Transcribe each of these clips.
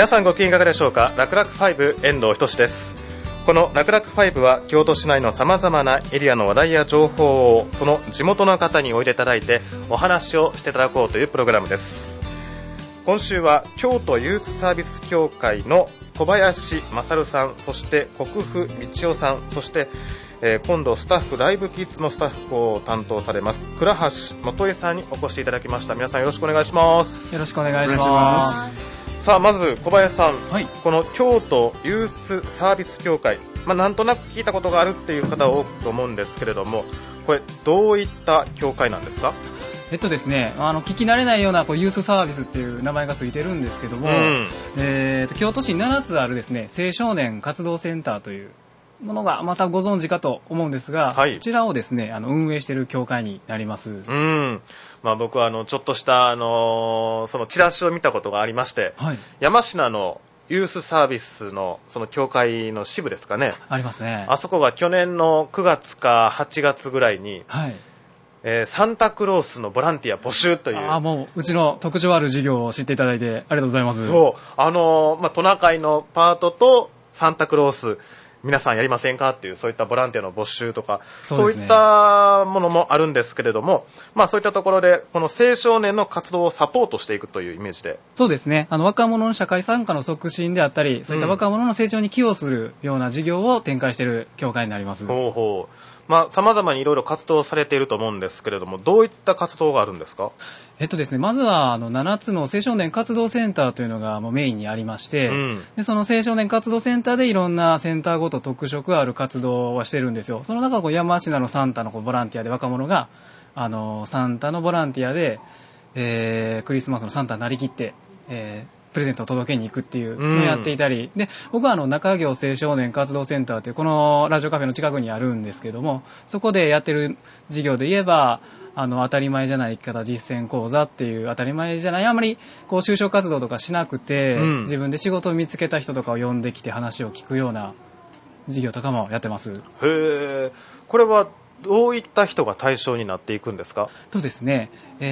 皆さんご機嫌いかがでしょうか。楽々5遠藤仁です。この楽々5は京都市内のさまざまなエリアの話題や情報をその地元の方においでいただいてお話をしていただこうというプログラムです。今週は京都ユースサービス協会の小林勝さん、そして国府道夫さん、そして今度スタッフライブキッズのスタッフを担当されます倉橋元恵さんにお越しいただきました。皆さんよろしくお願いします。 よろしくお願いします。 さあまず小林さん、 はい、 この京都ユースサービス協会、なんとなく聞いたことがあるっていう方は多いと思うんですけれども、これどういった協会なんですか。 ですね、聞き慣れないようなユースサービスっていう名前がついてるんですけども、京都市に7つあるですね、青少年活動センターというものがまたご存知かと思うんですが、 はい、 こちらをですね運営している協会になります。 僕はちょっとしたそのチラシを見たことがありまして、 はい、 山科のユースサービスのその協会の支部ですかね。 ありますね。 あそこが去年の9月か8月ぐらいに、 はい、 サンタクロースのボランティア募集という。 もううちの特徴ある事業を知っていただいてありがとうございます。 そう、トナカイのパートとサンタクロース皆さんやりませんかっていう、そういったボランティアの募集とか、そういったものもあるんですけれども、そういったところでこの青少年の活動をサポートしていくというイメージで。 そうですね、若者の社会参加の促進であったり、そういった若者の成長に寄与するような事業を展開している協会になります。 ほうほう。様々にいろいろ活動されていると思うんですけれども、どういった活動があるんですか。 ですね、まずは7つの青少年活動センターというのがもうメインにありまして、でその青少年活動センターでいろんなセンターごと特色ある活動はしてるんですよ。その中の山科のサンタのボランティアで若者がサンタのボランティアで、クリスマスのサンタになりきって、プレゼントを届けに行くっていうのをやっていたり、で僕は中京青少年活動センターというこのラジオカフェの近くにあるんですけども、そこでやってる事業で言えば当たり前じゃない生き方実践講座っていう、当たり前じゃない、あんまり就職活動とかしなくて、自分で仕事を見つけた人とかを呼んできて話を聞くような事業とかもやってます。 へー。これはどういった人が対象になっていくんですか。 そうですね、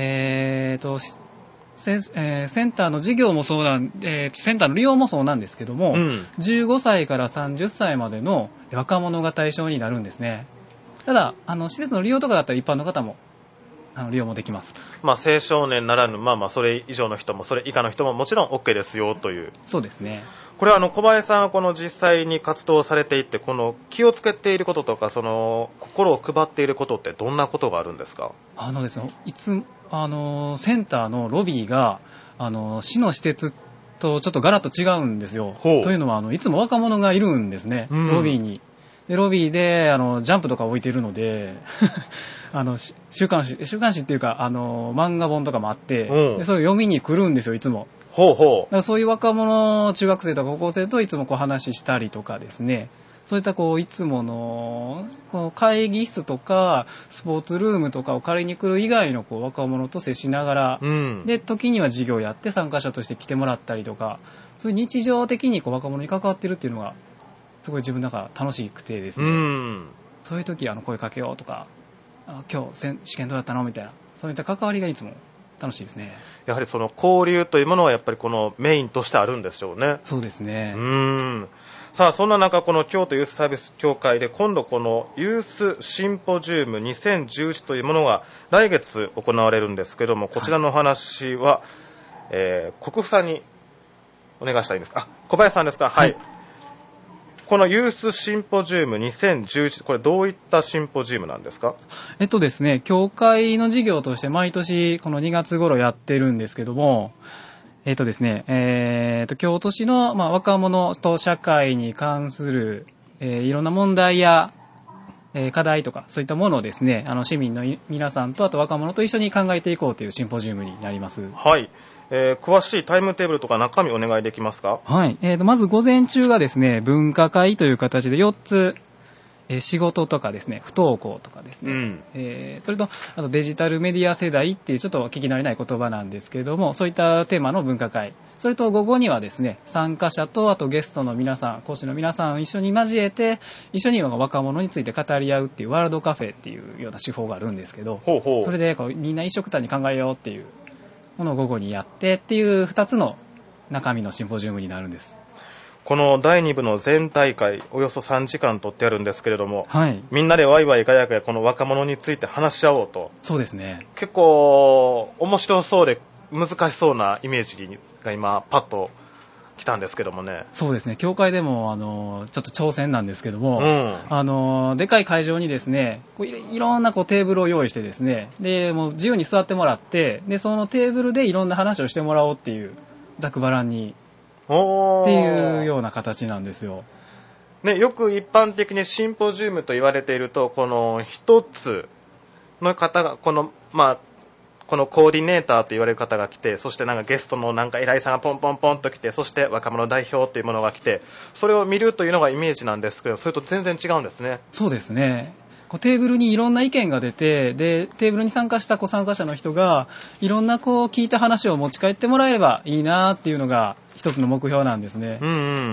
センターの事業もそうセンターの利用もそうなんですけども、15歳から30歳までの若者が対象になるんですね。ただ施設の利用とかだったら一般の方も利用もできます。 青少年ならぬ、それ以上の人もそれ以下の人ももちろん OK ですよという。 そうですね。 これは小林さんはこの実際に活動されていて、この気をつけていることとか、その心を配っていることってどんなことがあるんですか。 ですね、センターのロビーが市の施設とちょっとガラッと違うんですよ。というのは、いつも若者がいるんですね、ロビーに。でロビーでジャンプとか置いてるので週刊誌っていうか漫画本とかもあって、でそれを読みに来るんですよ、いつも。だからそういう若者、中学生とか高校生といつも話したりとかですね、そういったいつもの会議室とかスポーツルームとかを借りに来る以外の若者と接しながら、で時には授業をやって参加者として来てもらったりとか、そういう日常的に若者に関わってるっていうのがすごい自分の中楽しくてですね、そういう時声かけようとか、今日試験どうだったのみたいな、そういった関わりがいつも楽しいですね。 やはりその交流というものはやっぱりこのメインとしてあるんでしょうね。 そうですね。 さあそんな中、この京都ユースサービス協会で今度このユースシンポジウム2011というものが来月行われるんですけども、こちらのお話は、国府さんにお願いしたいんですか。小林さんですか。はい。このユースシンポジウム2011、これどういったシンポジウムなんですか。 ですね、協会の事業として毎年この2月頃やってるんですけども、ですね、京都市の、若者と社会に関する、いろんな問題や、課題とかそういったものをですね、市民の皆さんとあと若者と一緒に考えていこうというシンポジウムになります。 はい。詳しいタイムテーブルとか中身お願いできますか。 はい。まず午前中がですね、文化会という形で4つ、仕事とかですね、不登校とかですね、それとあとデジタルメディア世代っていうちょっと聞き慣れない言葉なんですけれども、そういったテーマの文化会、それと午後にはですね、参加者とあとゲストの皆さん、講師の皆さん一緒に交えて一緒に若者について語り合うっていうワールドカフェっていうような手法があるんですけど、それでみんな一緒くたに考えようっていうものを午後にやってっていう2つの中身のシンポジウムになるんです。 この第2部の全大会およそ3時間取ってあるんですけれども、 はい、 みんなでワイワイガヤガヤこの若者について話し合おうと。 そうですね。 結構面白そうで難しそうなイメージが今パッと来たんですけどもね。 そうですね。教会でもちょっと挑戦なんですけども、 うん、 でかい会場にですね、いろんなテーブルを用意してですね、でもう自由に座ってもらって、でそのテーブルでいろんな話をしてもらおうっていうざくばらんにっていうような形なんですよ。 ね、よく一般的にシンポジウムと言われていると、この一つの方がこのコーディネーターと言われる方が来て、そしてなんかゲストのなんか偉いさんがポンポンポンと来て、そして若者代表というものが来て、それを見るというのがイメージなんですけど、それと全然違うんですね。 そうですね。テーブルにいろんな意見が出て、でテーブルに参加した参加者の人がいろんな聞いた話を持ち帰ってもらえればいいなっていうのが一つの目標なんですね。 うんうん。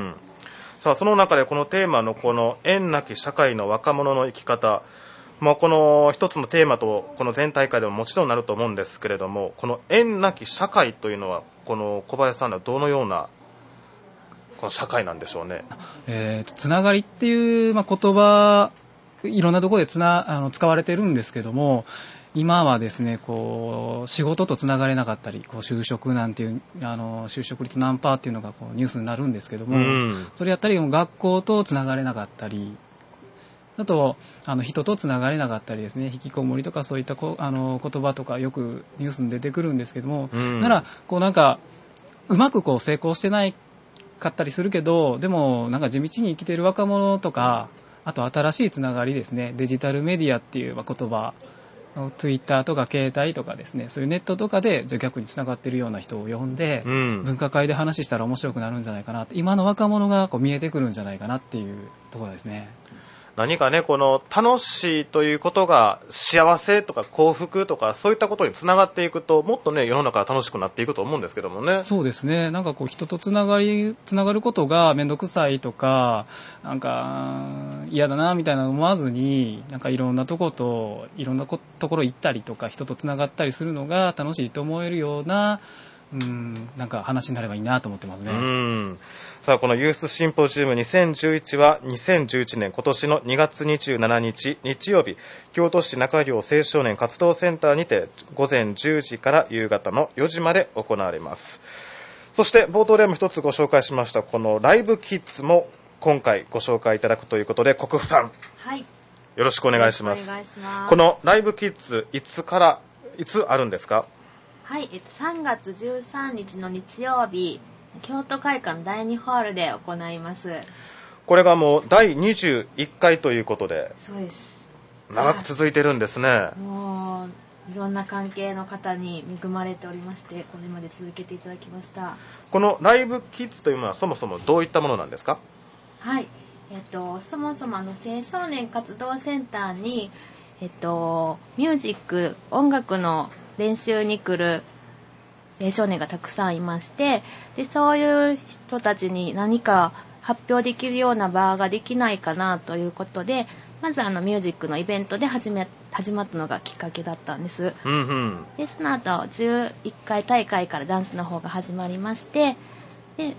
さあ、その中でこのテーマのこの縁なき社会の若者の生き方、この一つのテーマとこの全大会でももちろんなると思うんですけれども、この縁なき社会というのはこの小林さんはどのようなこの社会なんでしょうね。 つながりっていう、言葉いろんなところで使われてるんですけども、今はですね仕事とつながれなかったり就職なんていう就職率何パーっていうのがニュースになるんですけども、それやったり学校とつながれなかったり、あと人とつながれなかったりですね、引きこもりとかそういった言葉とかよくニュースに出てくるんですけども、ならなんかうまく成功してないかったりするけど、でもなんか地道に生きている若者とか、あと新しいつながりですね、デジタルメディアっていう言葉、ツイッターとか携帯とかですね、そういうネットとかで逆につながっているような人を呼んで、分科会で話したら面白くなるんじゃないかなって、今の若者が見えてくるんじゃないかなっていうところですね。 何かね、この楽しいということが幸せとか幸福とかそういったことにつながっていくと、もっとね世の中が楽しくなっていくと思うんですけどもね。 そうですね。なんか人とつながることが面倒くさいとか、なんか嫌だなみたいな思わずに、なんかいろんなところ行ったりとか、人とつながったりするのが楽しいと思えるようななんか話になればいいなと思ってますね。 さあ、このユースシンポジウム2011は2011年今年の2月27日日曜日、京都市中京青少年活動センターにて午前10時から夕方の4時まで行われます。そして冒頭でも一つご紹介しましたこのライブキッズも今回ご紹介いただくということで、国府さん、 はい、 よろしくお願いします。このライブキッズいつあるんですか？ はい、3月13日の日曜日、京都会館第2ホールで行います。 これがもう第21回ということで。 そうです。 長く続いてるんですね。 もういろんな関係の方に恵まれておりまして、これまで続けていただきました。 このライブキッズというものはそもそもどういったものなんですか？ はい、そもそも青少年活動センターに、ミュージック、音楽の練習に来る青少年がたくさんいまして、でそういう人たちに何か発表できるような場ができないかなということで、まずミュージックのイベントで始まったのがきっかけだったんです。でその後11回大会からダンスの方が始まりまして、で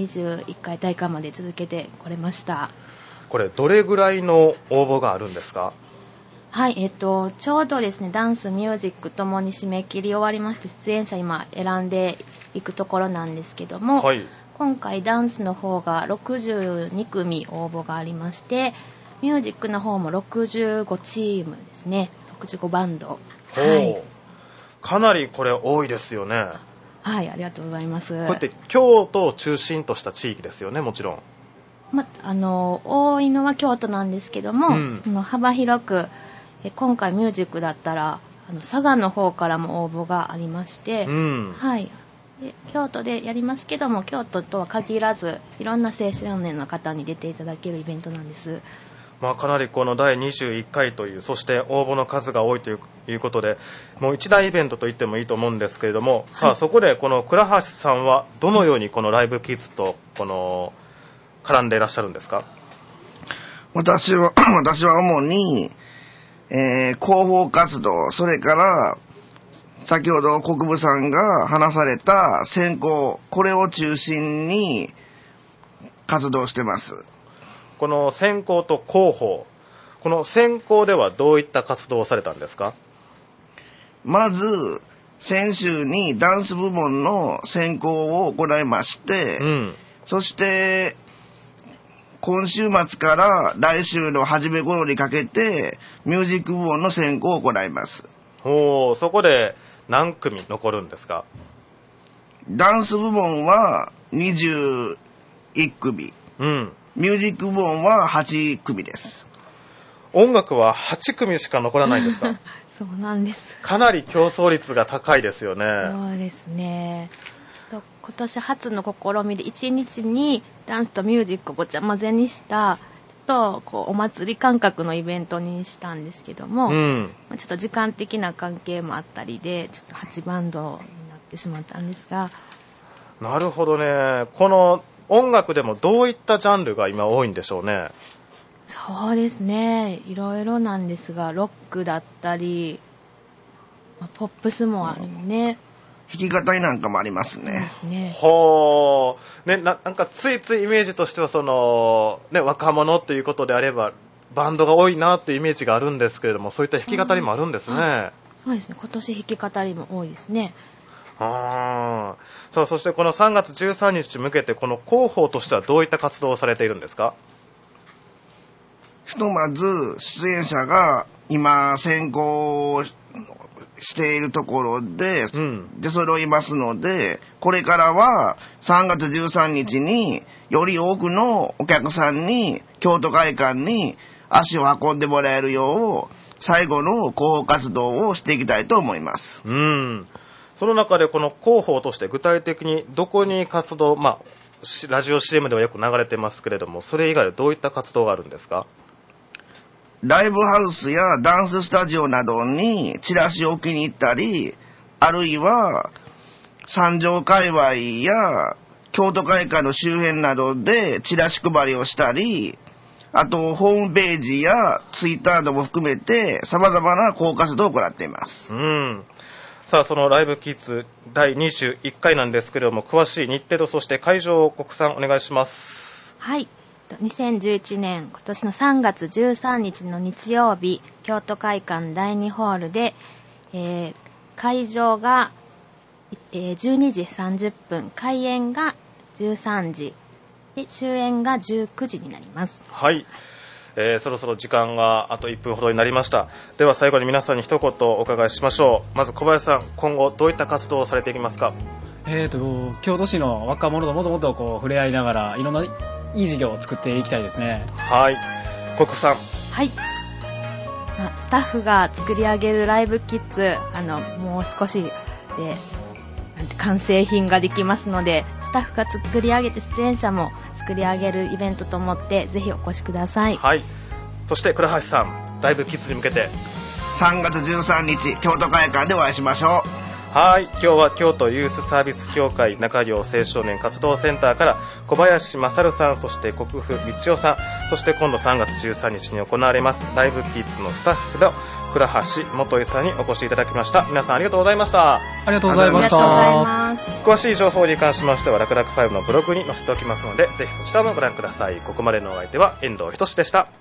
21回大会まで続けてこれました。 これどれぐらいの応募があるんですか？ はい、ちょうどですね、ダンス、ミュージックともに締め切り終わりまして、出演者今選んでいくところなんですけども、はい、今回ダンスの方が62組応募がありまして、ミュージックの方も65チームですね、65バンド。はい、 かなりこれ多いですよね。 はい、ありがとうございます。 こうやって京都を中心とした地域ですよね、もちろん。 多いのは京都なんですけども、幅広く、今回ミュージックだったら佐賀の方からも応募がありまして、はい、で京都でやりますけども、京都とは限らずいろんな青少年の方に出ていただけるイベントなんです。 かなりこの第21回という、そして応募の数が多いということで、もう一大イベントと言ってもいいと思うんですけれども、はい、さあそこでこの倉橋さんはどのようにこのライブキッズと絡んでいらっしゃるんですか？ 私は主に広報活動、それから先ほど国分さんが話された選考、これを中心に活動してます。 この選考と広報、この選考ではどういった活動をされたんですか？ まず先週にダンス部門の選考を行いまして、そして今週末から来週の初め頃にかけてミュージック部門の選考を行います。 そこで何組残るんですか？ ダンス部門は21組、ミュージック部門は8組です。 音楽は8組しか残らないんですか？ そうなんです。 かなり競争率が高いですよね。 そうですね。今年初の試みで1日にダンスとミュージックをごちゃ混ぜにしたちょっとお祭り感覚のイベントにしたんですけども、ちょっと時間的な関係もあったりでちょっと8バンドになってしまったんですが。 なるほどね。この音楽でもどういったジャンルが今多いんでしょうね。 そうですね、いろいろなんですが、ロックだったり、ポップスもあるね。 弾き語りなんかもありますね。 そうですね。 なんかついついイメージとしては若者ということであればバンドが多いなというイメージがあるんですけれども、そういった弾き語りもあるんですね。 そうですね、今年弾き語りも多いですね。 そしてこの3月13日に向けてこの広報としてはどういった活動をされているんですか？ ひとまず出演者が今選考しているところで、出揃いますので、これからは3月13日により多くのお客さんに京都会館に足を運んでもらえるよう最後の広報活動をしていきたいと思います。 その中でこの広報として具体的にどこに活動、ラジオ CM ではよく流れてますけれども、それ以外でどういった活動があるんですか？ ライブハウスやダンススタジオなどにチラシを置きに行ったり、あるいは三条界隈や京都会館の周辺などでチラシ配りをしたり、あとホームページやツイッターなども含めて様々な広報活動を行っています。 さあ、そのライブキッズ第21回なんですけれども、詳しい日程とそして会場を国さんお願いします。 はい、2011年今年の3月13日の日曜日、京都会館第2ホールで、会場が、12時30分、開演が13時で終演が19時になります。 はい、そろそろ時間があと1分ほどになりました。では最後に皆さんに一言お伺いしましょう。まず小林さん、今後どういった活動をされていきますか？ 京都市の若者ともっともっと触れ合いながらいろんないい事業を作っていきたいですね。 はい、国さん。 はい、スタッフが作り上げるライブキッズ、もう少しで完成品ができますので、スタッフが作り上げて出演者も作り上げるイベントと思ってぜひお越しください。 はい、そして倉橋さん、ライブキッズに向けて 3月13日京都会館でお会いしましょう。 はい、今日は京都ユースサービス協会中寮青少年活動センターから小林勝さん、そして国府道夫さん、そして今度3月13日に行われますライブキッズのスタッフの倉橋元井さんにお越しいただきました。皆さんありがとうございました。 ありがとうございました。 詳しい情報に関しましては楽々5のブログに載せておきますので、ぜひそちらもご覧ください。ここまでのお相手は遠藤仁でした。